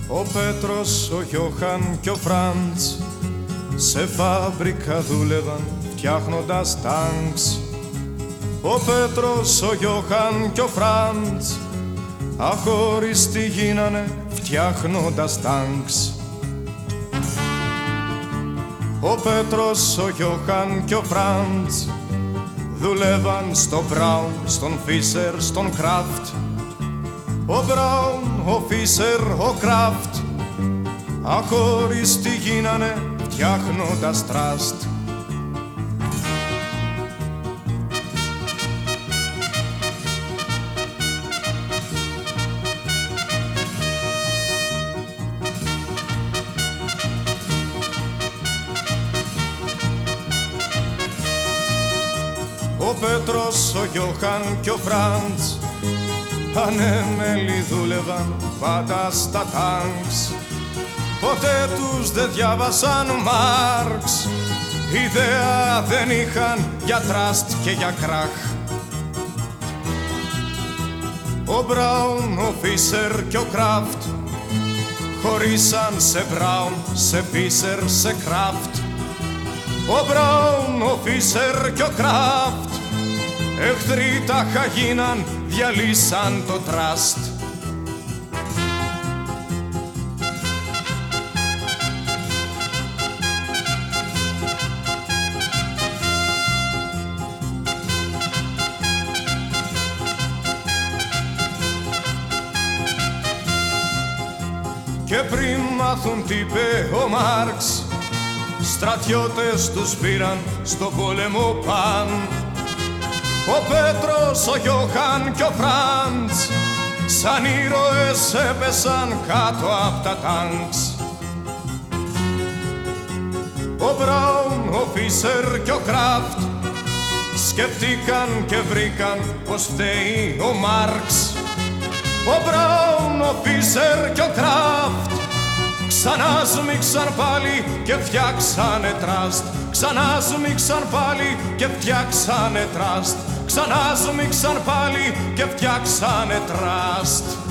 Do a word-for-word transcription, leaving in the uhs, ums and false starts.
Ο Πέτρος, ο Γιώχαν και ο Φραντς σε φάμπρικα δούλευαν φτιάχνοντας τάγκς. Ο Πέτρος, ο Γιώχαν και ο Φραντς αχώριστοι γίνανε φτιάχνοντας τάγκς. Ο Πέτρος, ο Γιώχαν και ο Φραντς δουλεύαν στο Μπράουν, στον Φίσερ, στον Κράφτ. Ο Μπράουν, ο Φίσερ, ο Κράφτ αχώριστοι γίνανε φτιάχνοντας τραστ. Ο Πέτρος, ο Γιώχαν και ο Φραντς ανέμελοι δούλευαν πάντα στα τάγκς. Ποτέ τους δεν διάβασαν Μάρξ, ιδέα δεν είχαν για τραστ και για κράχ. Ο Μπράουν, ο Φίσερ και ο Κράφτ χωρίσαν σε Μπράουν, σε Φίσερ, σε Κράφτ. Ο Μπράουν, ο Φίσερ και ο Κράφτ εχθροί τάχα γίναν, διαλύσαν το τραστ. Και πριν μάθουν τι είπε ο Μάρξ, στρατιώτες τους πήραν στο πόλεμο παν. Ο Πέτρος, ο Γιώχαν και ο Φραντς σαν ήρωες έπεσαν κάτω απ' τα τάγκς. Ο Μπράουν, ο Φίσερ και ο Κράφτ σκεφτήκαν και βρήκαν πως φταίει ο Μάρξ. Ο Μπράουν, ο Φίσερ και ο Κράφτ ξανά σμίξαν πάλι και φτιάξανε τραστ. Ξανά σμίξαν πάλι και φτιάξανε τραστ. Ξανά σμίξαν πάλι και φτιάξανε τραστ.